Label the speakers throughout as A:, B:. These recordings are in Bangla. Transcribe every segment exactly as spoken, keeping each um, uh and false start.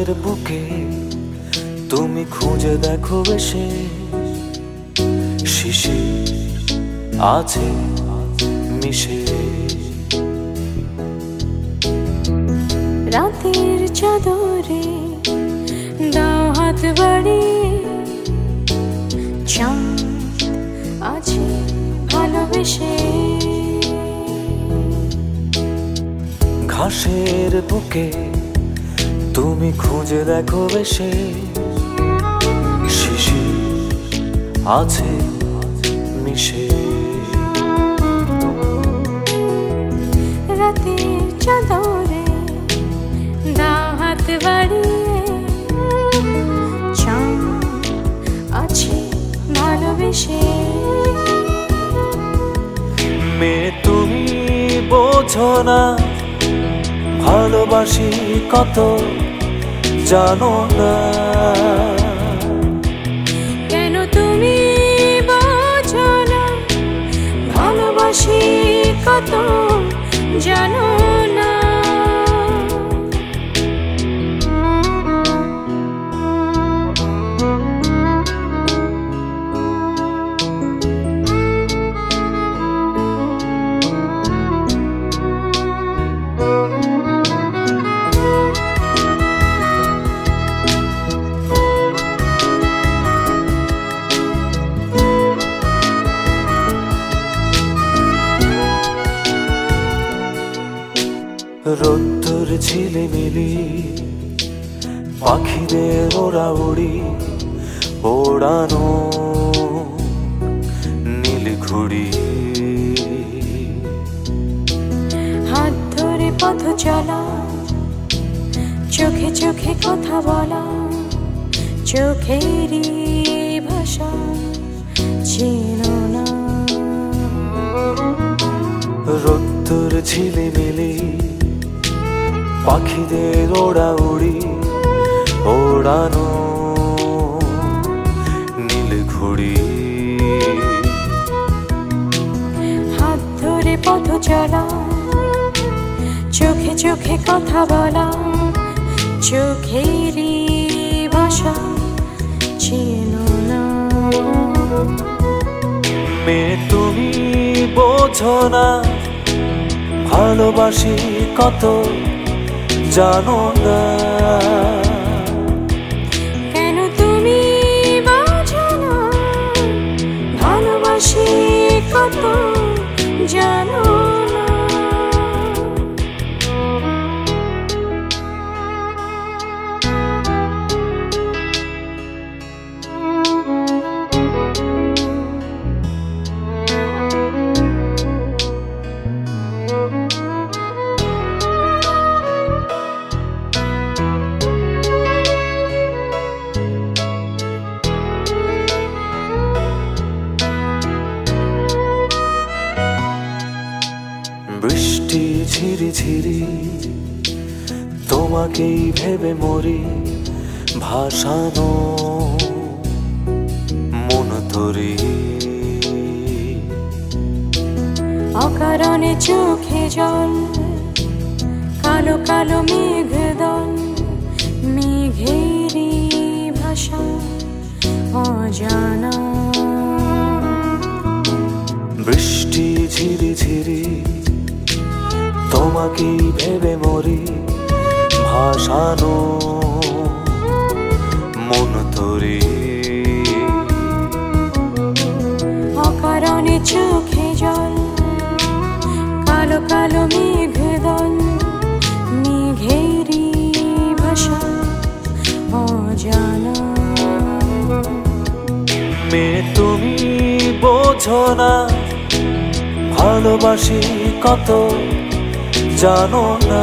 A: বুকে তুমি খুঁজে দেখো বেশে, শিশির আছে মিশে।
B: রাতের চাদরে দাও হাত বাড়িয়ে, চাঁদ আছে ভালোবেসে।
A: ঘাসের বুকে তুমি খুঁজে দেখো বেশে, শিশির আছে মিশে।
B: রাতের চাদরে দাও হাত বাড়িয়ে, চাঁদ আছে ভালোবেসে।
A: মেয়ে তুমি বোঝো না ভালোবাসি কত, জানো না
B: কেন তুমি বোঝো না ভালোবাসি কত, জানো না।
A: রোদ্দুর ঝিলিমিলি পাখিদের ওড়াউড়ি, ওড়ানো নীল ঘুড়ি।
B: হাত ধরে পথ চলা, চোখে চোখে কথা বলা, চোখেরই ভাষা চেনো না।
A: রোদ্দুর ঝিলিমিলি পাখিদের ওড়াউড়ি, ওড়ানো নীল ঘুড়ি।
B: হাত ধরে পথ চলা, চোখে চোখে কথা বলা, চোখেরই ভাষা চেনো না।
A: মেয়ে তুমি বোঝো না ভালোবাসি কত, জানো না
B: কেন তুমি বোঝো না ভালোবাসি কত, জানো না।
A: বৃষ্টি ঝিরি ঝিরি তোমাকেই ভেবে মরি, ভাসানো মন তরি।
B: অকারণে চোখে জল, কালো কালো মেঘ দল, মেঘেরই ভাষা অজানা।
A: বৃষ্টি ঝিরি ঝিরি তোমাকেই ভেবে মরি, ভাসানো মন তরি।
B: অকারণে চোখে জল, কালো কালো মেঘ দল, মেঘেরই ভাষা অজানা।
A: মেয়ে তুমি বোঝো না ভালোবাসি কত, জানো না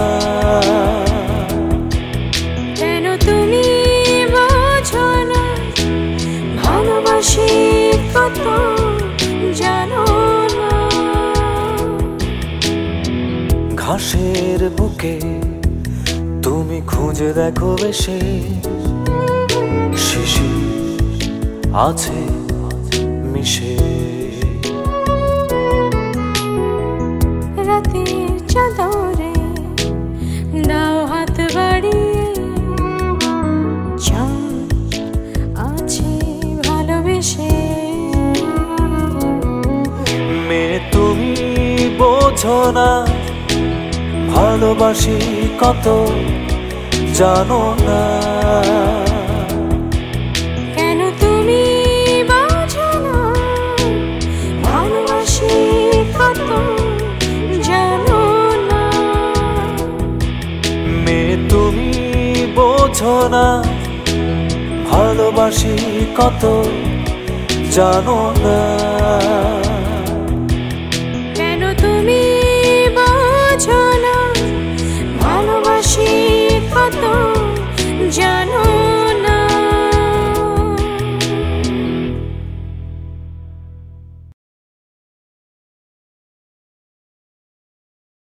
B: কেন তুমি বোঝো না ভালোবাসি কত, জানো না।
A: ঘাসের বুকে তুমি খুঁজে দেখো বেশে, শিশির আছে মিশে।
B: রাতের চাদরে দাও হাত বাড়িয়ে,
A: বোঝো না ভালোবাসি কত জানো না।
B: কেন তুমি বোঝো না ভালোবাসি কত জানো না।
A: মেয়ে তুমি বোঝো না ভালোবাসি কত জানো না।